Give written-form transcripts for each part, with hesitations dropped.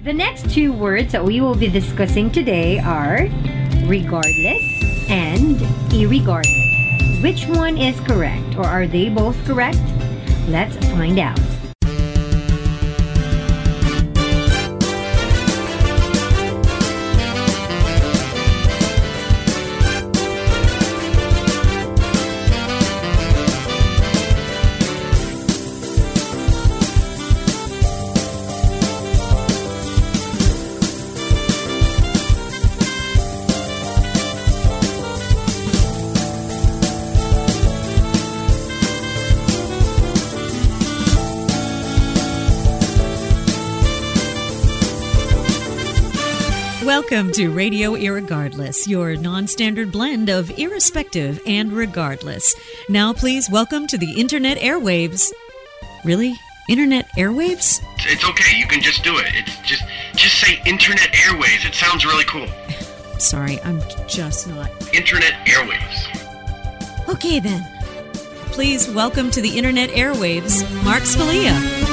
The next two words that we will be discussing today are regardless and irregardless. Which one is correct, or are they both correct? Let's find out. Welcome to Radio Irregardless, your non-standard blend of irrespective and regardless. Now please welcome to the Internet airwaves. Really? Internet airwaves? It's okay, you can just do it. It's just say Internet airwaves. It sounds really cool. Sorry, I'm just not. Internet airwaves. Okay then. Please welcome to the Internet airwaves, Mark Scalia.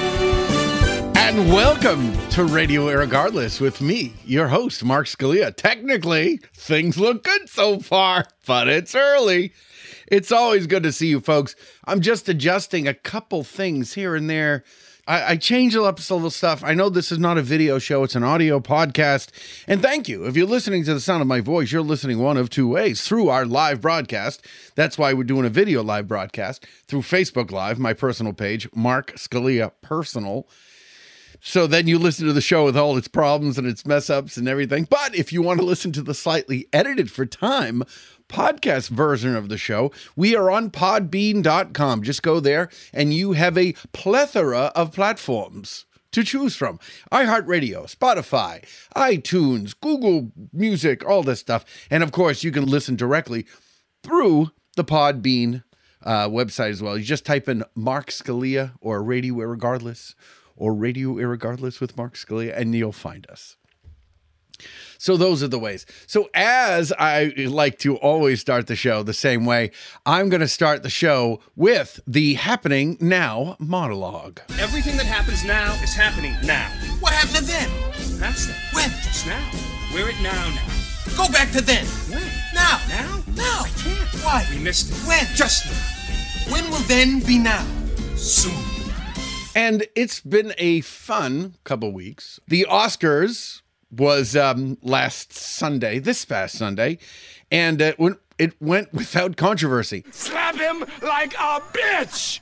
And welcome to Radio Irregardless with me, your host, Mark Scalia. Technically, things look good so far, but it's early. It's always good to see you folks. I'm just adjusting a couple things here and there. I change up some stuff. I know this is not a video show, it's an audio podcast. And thank you. If you're listening to the sound of my voice, you're listening one of two ways: through our live broadcast. That's why we're doing a video live broadcast through Facebook Live, my personal page, Mark Scalia Personal. So then you listen to the show with all its problems and its mess ups and everything. But if you want to listen to the slightly edited for time podcast version of the show, we are on podbean.com. Just go there and you have a plethora of platforms to choose from. iHeartRadio, Spotify, iTunes, Google Music, all this stuff. And of course, you can listen directly through the Podbean website as well. You just type in Mark Scalia or Radio Irregardless or Radio Irregardless with Mark Scalia, and you'll find us. So those are the ways. So as I like to always start the show the same way, I'm going to start the show with the Happening Now monologue. Everything that happens now is happening now. What happened to then? That's then. When? Just now. We're at now. Go back to then. When? Now. Now? Now. I can't. Why? We missed it. When? Just now. When will then be now? Soon. And it's been a fun couple weeks. The Oscars was this past Sunday, and it went without controversy. Slap him like a bitch!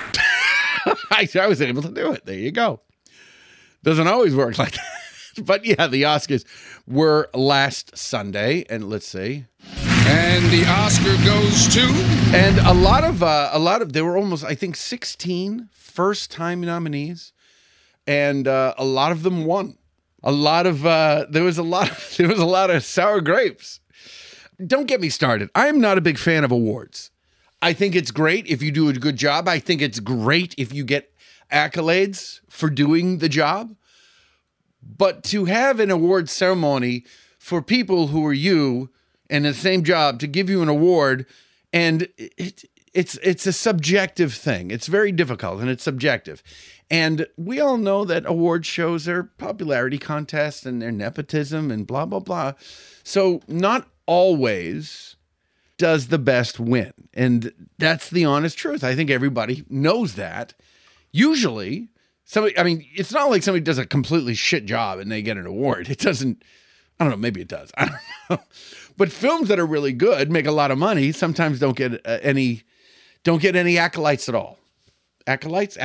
I was able to do it. There you go. Doesn't always work like that. But yeah, the Oscars were last Sunday, and let's see. And the Oscar goes to... And a lot of, there were almost, I think, 16 first-time nominees, and a lot of them won. There was a lot of sour grapes. Don't get me started. I am not a big fan of awards. I think it's great if you do a good job. I think it's great if you get accolades for doing the job. But to have an award ceremony for people who are you and the same job, to give you an award, and it's a subjective thing. It's very difficult and it's subjective. And we all know that award shows are popularity contests and they're nepotism and blah, blah, blah. So not always does the best win. And that's the honest truth. I think everybody knows that. Usually, it's not like somebody does a completely shit job and they get an award. It doesn't, I don't know, maybe it does. I don't know. But films that are really good, make a lot of money, sometimes don't get any acolytes at all. Acolytes?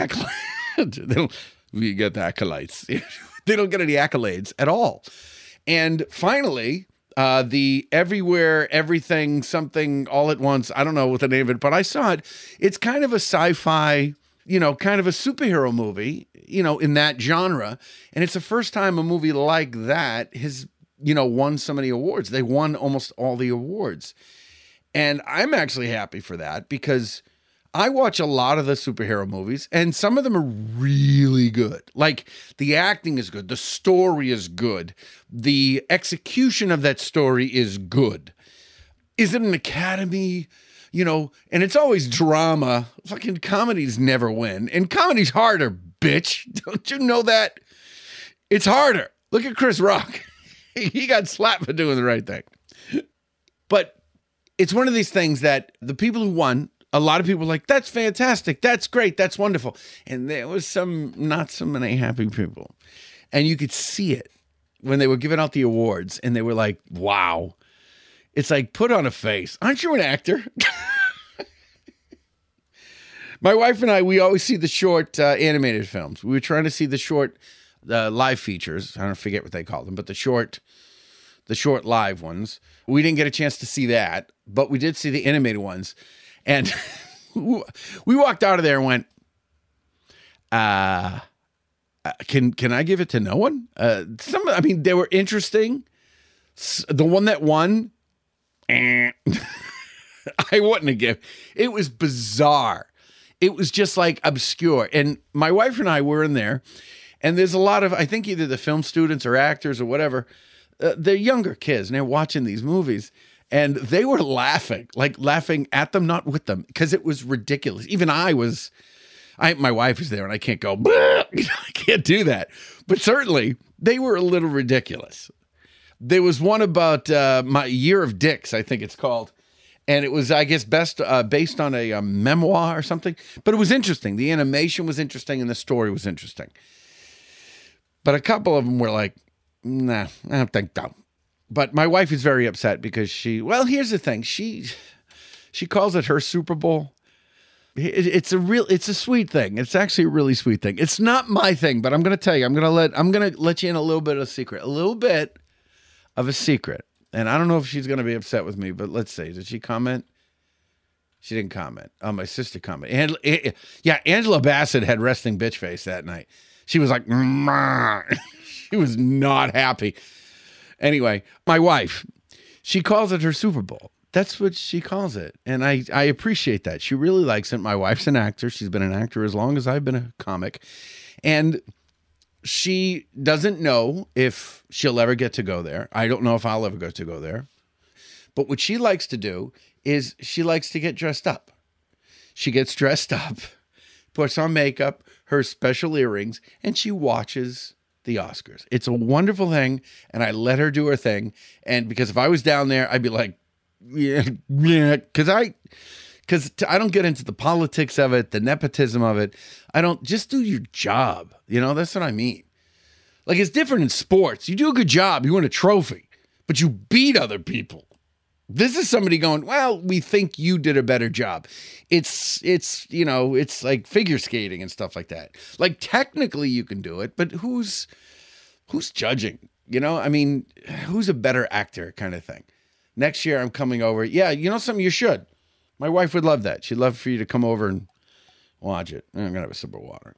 We get the acolytes. They don't get any accolades at all. And finally, the Everywhere, Everything, Something, All at Once, I don't know what the name of it, but I saw it. It's kind of a sci-fi, kind of a superhero movie, in that genre. And it's the first time a movie like that has, won so many awards. They won almost all the awards. And I'm actually happy for that because I watch a lot of the superhero movies and some of them are really good. Like the acting is good. The story is good. The execution of that story is good. Is it an Academy? And it's always drama. Fucking comedies never win. And comedy's harder, bitch. Don't you know that? It's harder. Look at Chris Rock. He got slapped for doing the right thing. But it's one of these things that the people who won, a lot of people were like, that's fantastic. That's great. That's wonderful. And there was not so many happy people. And you could see it when they were giving out the awards and they were like, wow. It's like, put on a face. Aren't you an actor? My wife and I, we always see the short animated films. We were trying to see the short live features. I don't forget what they call them, but the short live ones. We didn't get a chance to see that, but we did see the animated ones. And we walked out of there and went, can I give it to no one? They were interesting. The one that won, I wouldn't have given. It was bizarre. It was just like obscure. And my wife and I were in there, and there's a lot of, I think either the film students or actors or whatever, they're younger kids, and they're watching these movies, and they were laughing at them, not with them, because it was ridiculous. Even my wife is there, and I can't go, I can't do that. But certainly, they were a little ridiculous. There was one about my Year of Dicks, I think it's called. And it was, I guess, based on a memoir or something. But it was interesting. The animation was interesting and the story was interesting. But a couple of them were like, nah, I don't think so. But my wife is very upset because here's the thing. She calls it her Super Bowl. It's a sweet thing. It's actually a really sweet thing. It's not my thing, but I'm going to tell you, I'm going to let you in a little bit of a secret. A little bit of a secret. And I don't know if she's going to be upset with me, but let's see. Did she comment? She didn't comment. Oh, my sister commented. Angela Bassett had resting bitch face that night. She was like, she was not happy. Anyway, my wife, she calls it her Super Bowl. That's what she calls it. And I appreciate that. She really likes it. My wife's an actor. She's been an actor as long as I've been a comic. And she doesn't know if she'll ever get to go there. I don't know if I'll ever get to go there. But what she likes to do is she likes to get dressed up. She gets dressed up, puts on makeup, her special earrings, and she watches the Oscars. It's a wonderful thing, and I let her do her thing. And because if I was down there, I'd be like, yeah, because I don't get into the politics of it, the nepotism of it. I don't, just do your job. That's what I mean. Like, it's different in sports. You do a good job, you win a trophy, but you beat other people. This is somebody going, well, we think you did a better job. It's like figure skating and stuff like that. Like, technically you can do it, but who's judging? Who's a better actor kind of thing? Next year I'm coming over. Yeah, something, you should. My wife would love that. She'd love for you to come over and watch it. I'm going to have a sip of water.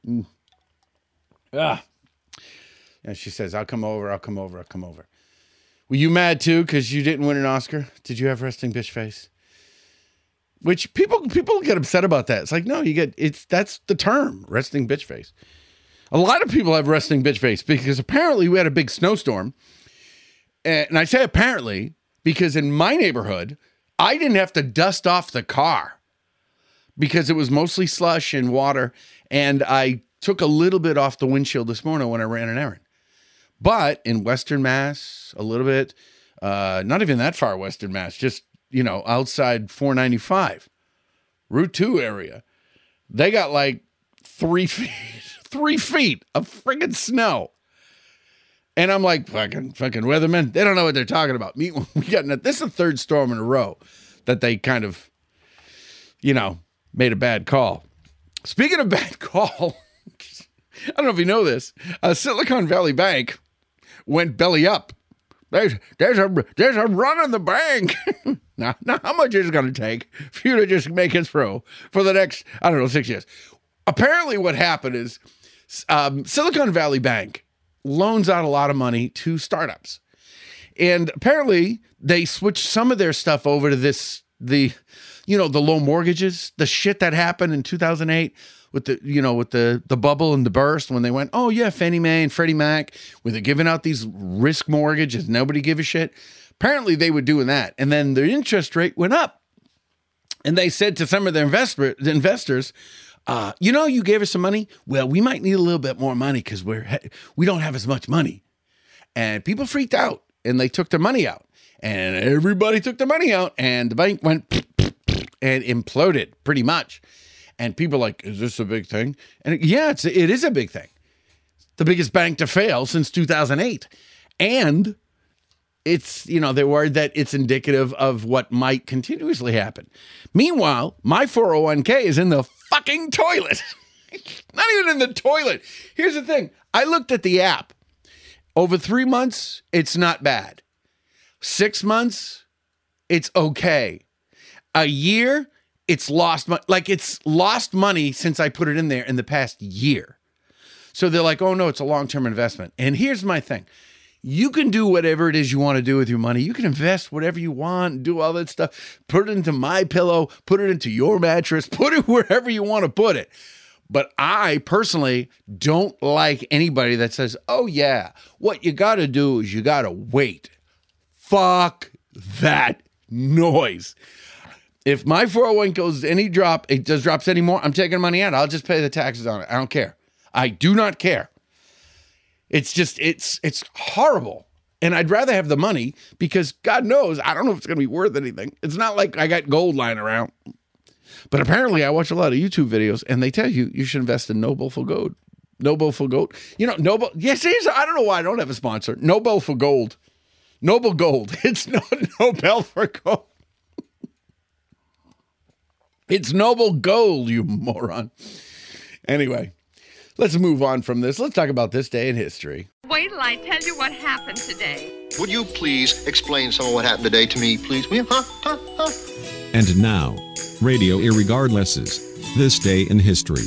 And she says, I'll come over. Were you mad too because you didn't win an Oscar? Did you have resting bitch face? Which people get upset about that. It's like, no, that's the term, resting bitch face. A lot of people have resting bitch face because apparently we had a big snowstorm. And I say apparently because in my neighborhood, I didn't have to dust off the car because it was mostly slush and water. And I took a little bit off the windshield this morning when I ran an errand. But in Western Mass, a little bit, not even that far Western Mass, just, outside 495, Route 2 area, they got like 3 feet of friggin' snow. And I'm like, fucking weathermen, they don't know what they're talking about. This is the third storm in a row that they kind of, made a bad call. Speaking of bad call, I don't know if you know this, Silicon Valley Bank went belly up. There's a run in the bank. Now, how much is it going to take for you to just make it through for the next, 6 years? Apparently what happened is Silicon Valley Bank loans out a lot of money to startups. And apparently they switched some of their stuff over to the low mortgages, the shit that happened in 2008 with the bubble and the burst when they went, oh yeah, Fannie Mae and Freddie Mac, where they're giving out these risk mortgages, nobody give a shit. Apparently they were doing that. And then their interest rate went up. And they said to some of their investors, You gave us some money. Well, we might need a little bit more money because we don't have as much money. And people freaked out and they took their money out. And everybody took their money out and the bank went and imploded pretty much. And people are like, is this a big thing? And yeah, it is a big thing. The biggest bank to fail since 2008. And it's, they're worried that it's indicative of what might continuously happen. Meanwhile, my 401k is in the fucking toilet. Not even in the toilet. Here's the thing. I looked at the app. Over 3 months, it's not bad. 6 months, it's okay. A year, it's lost money. Like, it's lost money since I put it in there in the past year. So they're like, oh no, it's a long-term investment. And here's my thing. You can do whatever it is you want to do with your money. You can invest whatever you want, do all that stuff. Put it into my pillow, put it into your mattress, put it wherever you want to put it. But I personally don't like anybody that says, oh yeah, what you got to do is you got to wait. Fuck that noise. If my 401k goes it just drops any more, I'm taking money out. I'll just pay the taxes on it. I don't care. I do not care. It's just, it's horrible. And I'd rather have the money because God knows, I don't know if it's going to be worth anything. It's not like I got gold lying around. But apparently I watch a lot of YouTube videos and they tell you should invest in Noble for Gold. Noble for Gold. Noble. Yes, I don't know why I don't have a sponsor. Noble for Gold. Noble Gold. It's Nobel for Gold. It's Noble Gold, you moron. Anyway, let's move on from this. Let's talk about this day in history. Wait till I tell you what happened today. Would you please explain some of what happened today to me, please? Will you? And now, Radio Irregardless's This Day in History.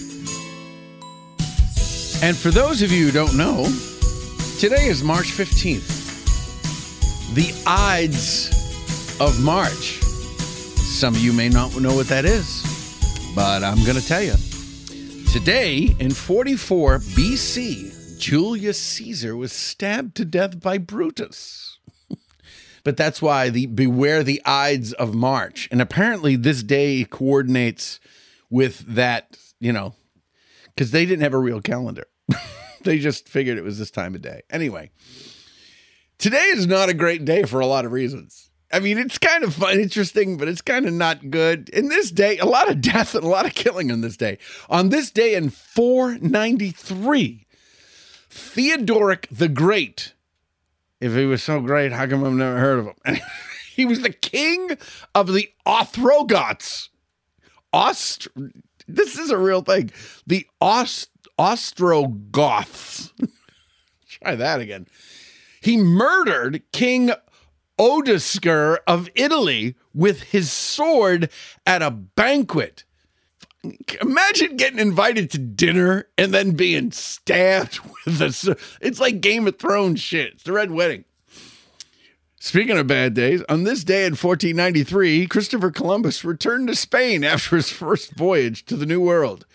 And for those of you who don't know, today is March 15th. The Ides of March. Some of you may not know what that is, but I'm going to tell you. Today, in 44 BC, Julius Caesar was stabbed to death by Brutus. But that's why beware the Ides of March. And apparently this day coordinates with that, because they didn't have a real calendar. They just figured it was this time of day. Anyway, today is not a great day for a lot of reasons. I mean, it's kind of fun, interesting, but it's kind of not good. In this day, a lot of death and a lot of killing on this day. On this day in 493, Theodoric the Great, if he was so great, how come I've never heard of him? He was the king of the Ostrogoths. This is a real thing. The Ostrogoths. Try that again. He murdered King Odoacer of Italy with his sword at a banquet. Imagine getting invited to dinner and then being stabbed with a sword. It's like Game of Thrones shit. It's the Red Wedding. Speaking of bad days, on this day in 1493, Christopher Columbus returned to Spain after his first voyage to the New World.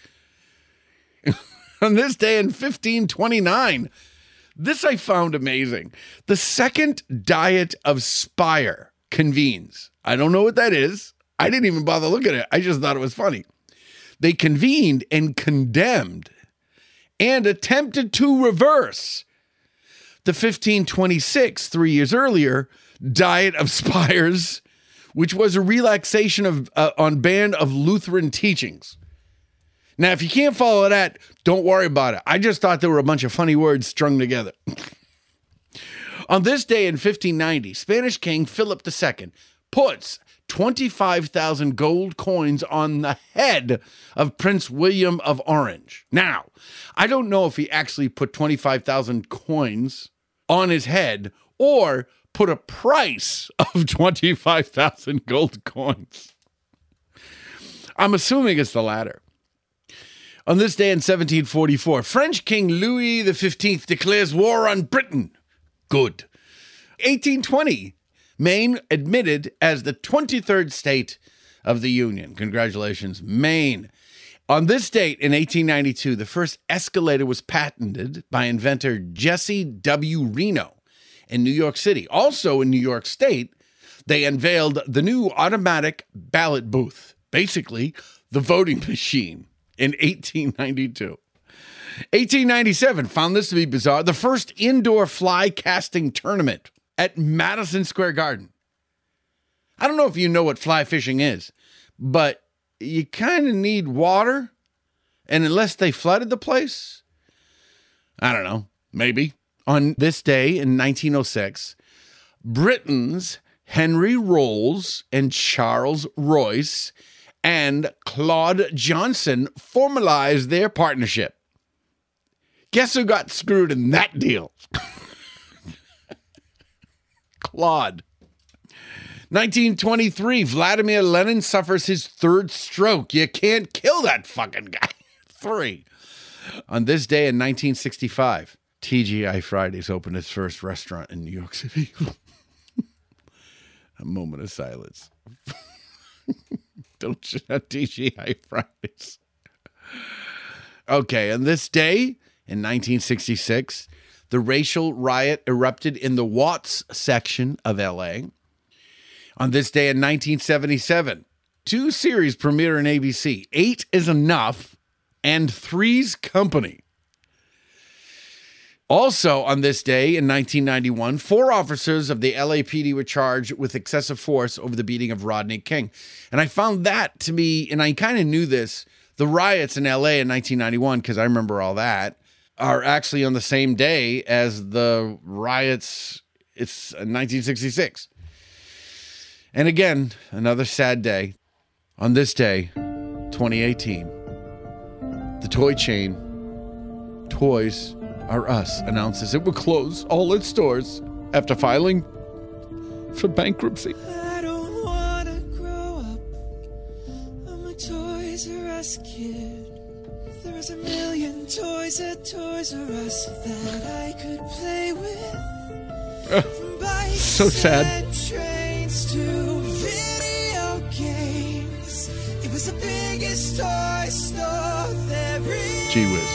On this day in 1529, this I found amazing. The Second Diet of Spire convenes. I don't know what that is. I didn't even bother looking at it. I just thought it was funny. They convened and condemned and attempted to reverse the 1526, 3 years earlier, Diet of Spires, which was a relaxation on ban of Lutheran teachings. Now, if you can't follow that, don't worry about it. I just thought there were a bunch of funny words strung together. On this day in 1590, Spanish King Philip II puts 25,000 gold coins on the head of Prince William of Orange. Now, I don't know if he actually put 25,000 coins on his head or put a price of 25,000 gold coins. I'm assuming it's the latter. On this day in 1744, French King Louis XV declares war on Britain. Good. 1820, Maine admitted as the 23rd state of the Union. Congratulations, Maine. On this date in 1892, the first escalator was patented by inventor Jesse W. Reno in New York City. Also in New York State, they unveiled the new automatic ballot booth, basically the voting machine. in 1892. 1897, found this to be bizarre, the first indoor fly casting tournament at Madison Square Garden. I don't know if you know what fly fishing is, but you kind of need water, and unless they flooded the place, I don't know, maybe. On this day in 1906, Britain's Henry Rolls and Charles Royce and Claude Johnson formalized their partnership. Guess who got screwed in that deal? Claude. 1923, Vladimir Lenin suffers his third stroke. You can't kill that fucking guy. 3. On this day in 1965, TGI Fridays opened its first restaurant in New York City. A moment of silence. Don't you know TGI Fridays? Okay, on this day in 1966, the racial riot erupted in the Watts section of LA. On this day in 1977, 2 series premiere on ABC, 8 is Enough and Three's Company. Also on this day in 1991, 4 officers of the LAPD were charged with excessive force over the beating of Rodney King. And I found that to be, and I kind of knew this, the riots in LA in 1991, because I remember all that, are actually on the same day as the riots. It's 1966. And again, another sad day. On this day, 2018, the toy chain Toys R Us announces it will close all its stores after filing for bankruptcy. I don't want to grow up. I'm a Toys R Us kid. There's a million toys at Toys R Us that I could play with. From bikes so sad. and trains to video games. It was the biggest toy store there is. Gee whiz.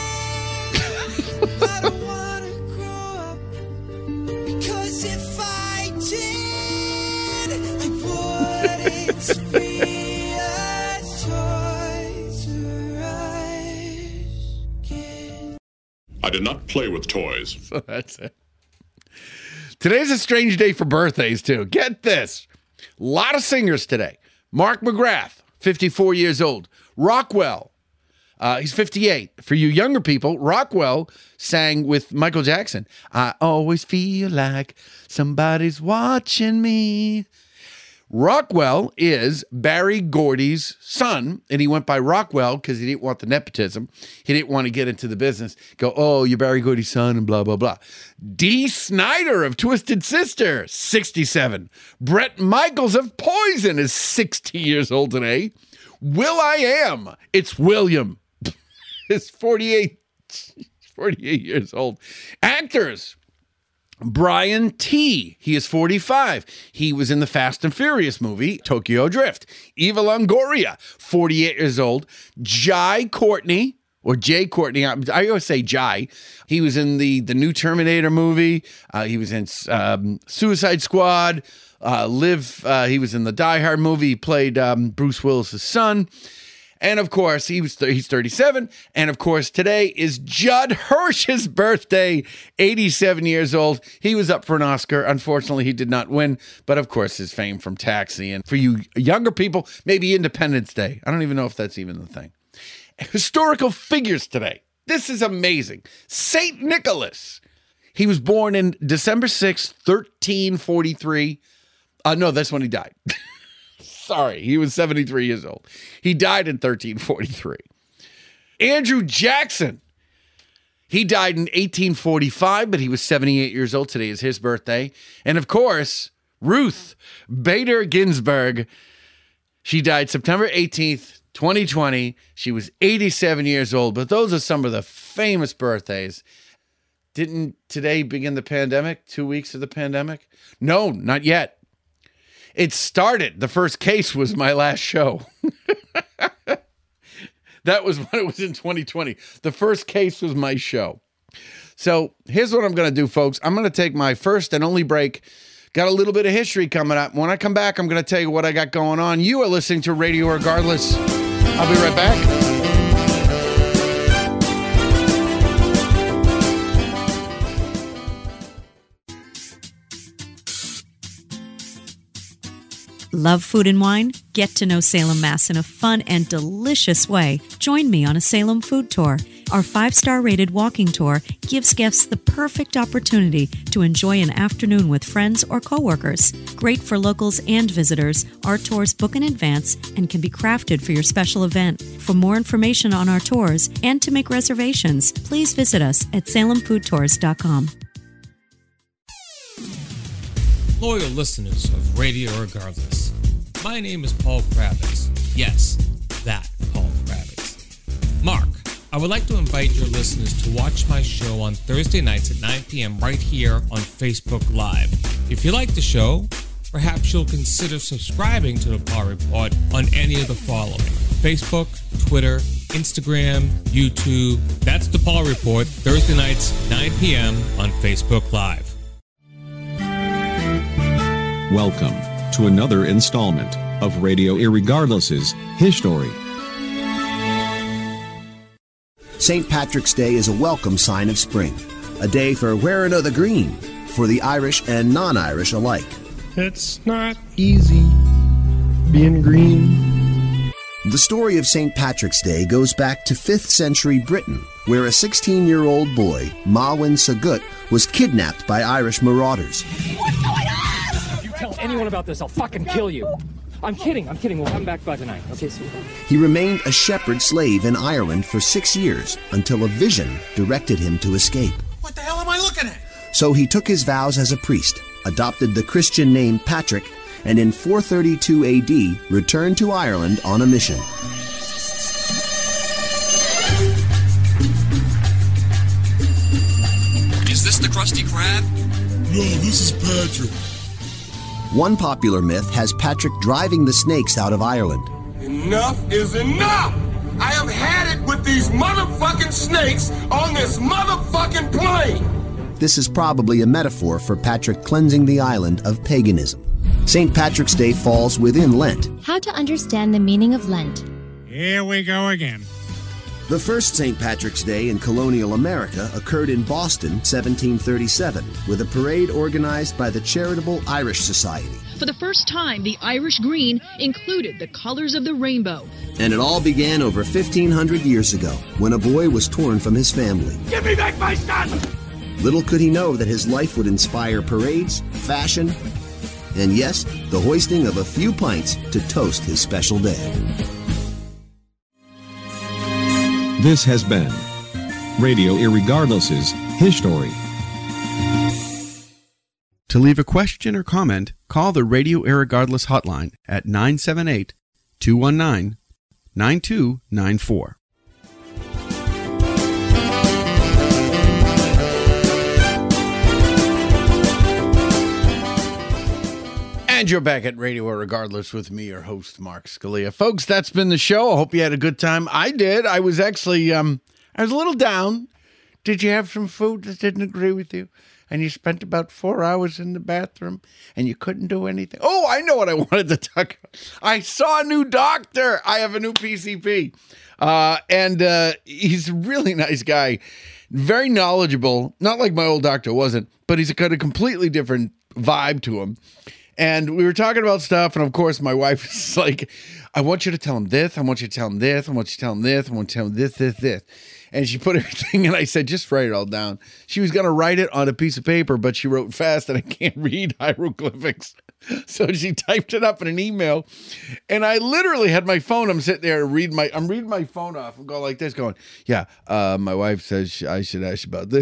I don't want to grow up, because if I did, I wouldn't be a Toys R Us kid. I did not play with toys. So that's it. Today's a strange day for birthdays, too. Get this. A lot of singers today. Mark McGrath, 54 years old. Rockwell, he's 58. For you younger people, Rockwell sang with Michael Jackson, I always feel like somebody's watching me. Rockwell is Barry Gordy's son, and he went by Rockwell because he didn't want the nepotism. He didn't want to get into the business. Go, oh, you're Barry Gordy's son, and blah, blah, blah. Dee Snider of Twisted Sister, 67. Bret Michaels of Poison is 60 years old today. Will.i.am, it's William, is 48 years old. Actors. Brian T. He is 45. He was in the Fast and Furious movie, Tokyo Drift. Eva Longoria, 48 years old. Jai Courtney, or Jay Courtney. I always say Jai. He was in the new Terminator movie. He was in Suicide Squad. He was in the Die Hard movie. He played Bruce Willis' son. And of course, he's 37. And of course, today is Judd Hirsch's birthday, 87 years old. He was up for an Oscar. Unfortunately, he did not win. But of course, his fame from Taxi. And for you younger people, maybe Independence Day. I don't even know if that's even the thing. Historical figures today. This is amazing. St. Nicholas. He was born in December 6th, 1343. No, that's when he died. Sorry, he was 73 years old. He died in 1343. Andrew Jackson. He died in 1845, but he was 78 years old. Today is his birthday. And of course, Ruth Bader Ginsburg. She died September 18th, 2020. She was 87 years old. But those are some of the famous birthdays. Didn't today begin the pandemic? 2 weeks of the pandemic? No, not yet. It started. The first case was my last show. That was when it was in 2020. The first case was my show. So here's what I'm going to do, folks. I'm going to take my first and only break. Got a little bit of history coming up. When I come back, I'm going to tell you what I got going on. You are listening to Radio Regardless. I'll be right back. Love food and wine? Get to know Salem, Mass in a fun and delicious way. Join me on a Salem food tour. Our 5-star rated walking tour gives guests the perfect opportunity to enjoy an afternoon with friends or coworkers. Great for locals and visitors, our tours book in advance and can be crafted for your special event. For more information on our tours and to make reservations, please visit us at salemfoodtours.com. Loyal listeners of Radio Regardless, my name is Paul Kravitz. Yes, that Paul Kravitz. Mark, I would like to invite your listeners to watch my show on Thursday nights at 9 p.m. right here on Facebook Live. If you like the show, perhaps you'll consider subscribing to the Paul Report on any of the following: Facebook, Twitter, Instagram, YouTube. That's the Paul Report, Thursday nights, 9 p.m. on Facebook Live. Welcome to another installment of Radio Irregardless's History. St. Patrick's Day is a welcome sign of spring, a day for wearing of the green, for the Irish and non-Irish alike. It's not easy being green. The story of St. Patrick's Day goes back to 5th century Britain, where a 16-year-old boy, Mawin Sagut, was kidnapped by Irish marauders. What's going on? If you tell anyone about this, I'll fucking kill you. I'm kidding. We'll come back by tonight. Okay, sweetheart? He remained a shepherd slave in Ireland for 6 years until a vision directed him to escape. What the hell am I looking at? So he took his vows as a priest, adopted the Christian name Patrick, and in 432 AD returned to Ireland on a mission. Is this the Krusty Krab? No, this is Patrick. One popular myth has Patrick driving the snakes out of Ireland. Enough is enough! I have had it with these motherfucking snakes on this motherfucking plane! This is probably a metaphor for Patrick cleansing the island of paganism. St. Patrick's Day falls within Lent. How to understand the meaning of Lent. Here we go again. The first St. Patrick's Day in colonial America occurred in Boston, 1737, with a parade organized by the Charitable Irish Society. For the first time, the Irish green included the colors of the rainbow. And it all began over 1,500 years ago, when a boy was torn from his family. Give me back my son! Little could he know that his life would inspire parades, fashion, and yes, the hoisting of a few pints to toast his special day. This has been Radio Irregardless's History. To leave a question or comment, call the Radio Irregardless hotline at 978-219-9294. And you're back at Radio Irregardless with me, your host, Mark Scalia. Folks, that's been the show. I hope you had a good time. I did. I was actually, I was a little down. Did you have some food that didn't agree with you? And you spent about 4 hours in the bathroom and you couldn't do anything? Oh, I know what I wanted to talk about. I saw a new doctor. I have a new PCP. And he's a really nice guy. Very knowledgeable. Not like my old doctor wasn't, but he's got a completely different vibe to him. And we were talking about stuff, and of course, my wife is like, I want you to tell him this, I want you to tell him this, I want you to tell him this, I want you to tell him this. And she put everything, and I said, just write it all down. She was going to write it on a piece of paper, but she wrote fast, and I can't read hieroglyphics. So she typed it up in an email, and I literally had my phone. I'm sitting there, I'm reading my phone off, and go like this, going, yeah, my wife says I should ask you about this.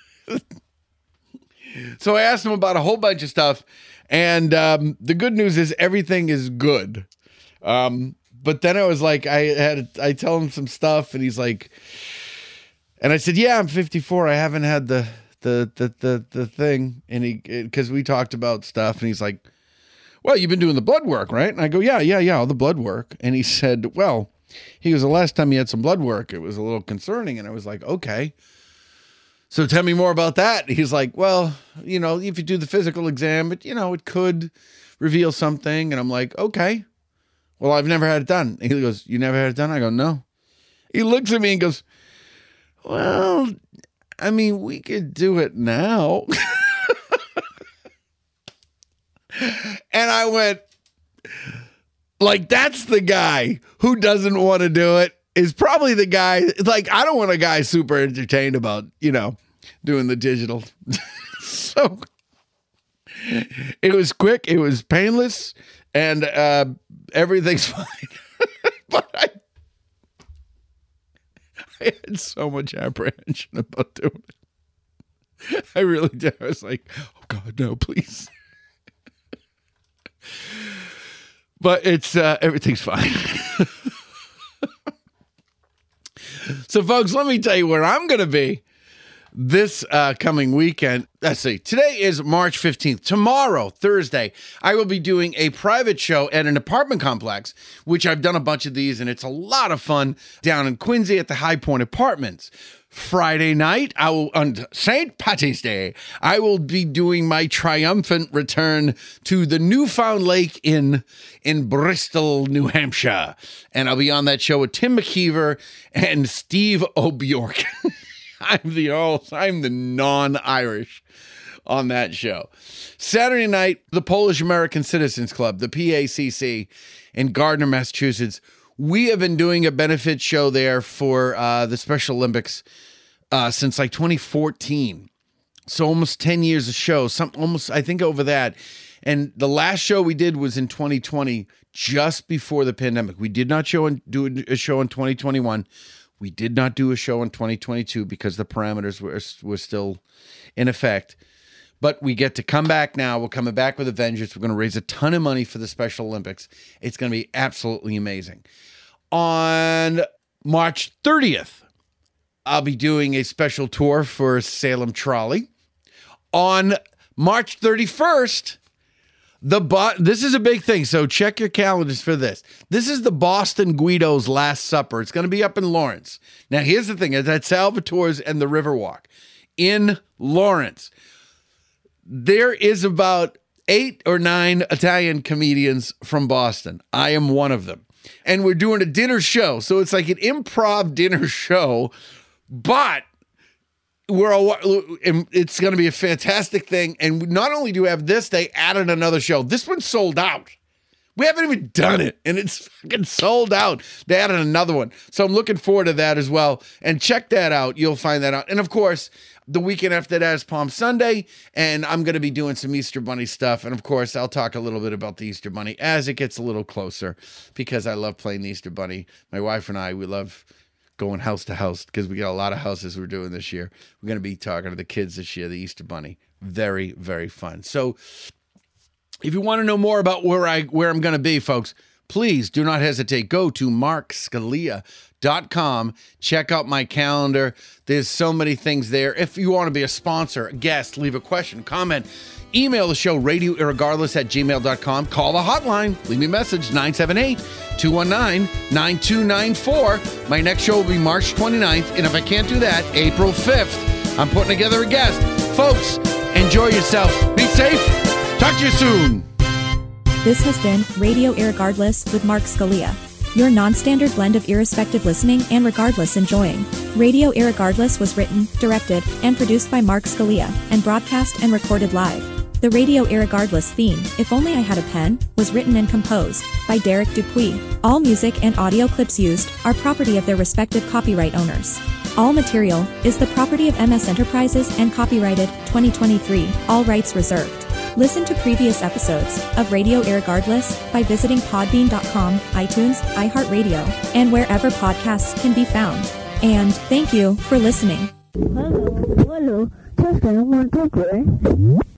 So I asked him about a whole bunch of stuff. And the good news is everything is good. But then I was like, I tell him some stuff, and he's like, and I said, yeah, I'm 54. I haven't had the thing. And because we talked about stuff, and he's like, well, you've been doing the blood work, right? And I go, yeah, all the blood work. And he said, well, the last time he had some blood work, it was a little concerning. And I was like, okay. So tell me more about that. He's like, well, if you do the physical exam, it could reveal something. And I'm like, okay. Well, I've never had it done. He goes, you never had it done? I go, no. He looks at me and goes, well, I mean, we could do it now. And I went, Like, that's the guy who doesn't want to do it, is probably the guy. Like, I don't want a guy super entertained about, doing the digital. So it was quick, it was painless, and everything's fine. But I had so much apprehension about doing it. I really did. I was like, oh God, no, please. But it's everything's fine. So, folks, let me tell you where I'm going to be this coming weekend. Let's see. Today is March 15th. Tomorrow, Thursday, I will be doing a private show at an apartment complex, which I've done a bunch of these, and it's a lot of fun down in Quincy at the High Point Apartments. Friday night, on St. Patty's Day, I will be doing my triumphant return to the Newfound Lake Inn in Bristol, New Hampshire. And I'll be on that show with Tim McKeever and Steve O'Bjork. I'm the non-Irish on that show. Saturday night, the Polish American Citizens Club, the PACC, in Gardner, Massachusetts. We have been doing a benefit show there for the Special Olympics since like 2014. So almost 10 years of show, I think over that. And the last show we did was in 2020, just before the pandemic. We did not do a show in 2021. We did not do a show in 2022 because the parameters were still in effect. But we get to come back now. We're coming back with a vengeance. We're going to raise a ton of money for the Special Olympics. It's going to be absolutely amazing. On March 30th, I'll be doing a special tour for Salem Trolley. On March 31st, this is a big thing, so check your calendars for this. This is the Boston Guido's Last Supper. It's going to be up in Lawrence. Now, here's the thing. It's at Salvatore's and the Riverwalk in Lawrence. There is about 8 or 9 Italian comedians from Boston. I am one of them. And we're doing a dinner show. So it's like an improv dinner show, but it's going to be a fantastic thing. And not only do we have this, they added another show. This one's sold out. We haven't even done it, and it's fucking sold out. They added another one. So I'm looking forward to that as well. And check that out. You'll find that out. And, of course, the weekend after that is Palm Sunday, and I'm going to be doing some Easter Bunny stuff. And, of course, I'll talk a little bit about the Easter Bunny as it gets a little closer because I love playing the Easter Bunny. My wife and I, we love going house to house because we got a lot of houses we're doing this year. We're going to be talking to the kids this year, the Easter Bunny. Very, very fun. So if you want to know more about where I'm going to be, folks, please do not hesitate. Go to markscalia.com. Check out my calendar. There's so many things there. If you want to be a sponsor, a guest, leave a question, comment, email the show, radioirregardless@gmail.com. Call the hotline. Leave me a message, 978-219-9294. My next show will be March 29th. And if I can't do that, April 5th. I'm putting together a guest. Folks, enjoy yourself. Be safe. Talk to you soon. This has been Radio Irregardless with Mark Scalia. Your non-standard blend of irrespective listening and regardless enjoying. Radio Irregardless was written, directed, and produced by Mark Scalia, and broadcast and recorded live. The Radio Irregardless theme, If Only I Had a Pen, was written and composed by Derek Dupuis. All music and audio clips used are property of their respective copyright owners. All material is the property of MS Enterprises and copyrighted 2023, all rights reserved. Listen to previous episodes of Radio Irregardless by visiting podbean.com, iTunes, iHeartRadio, and wherever podcasts can be found. And thank you for listening. Hello, testing 1, 2, 3.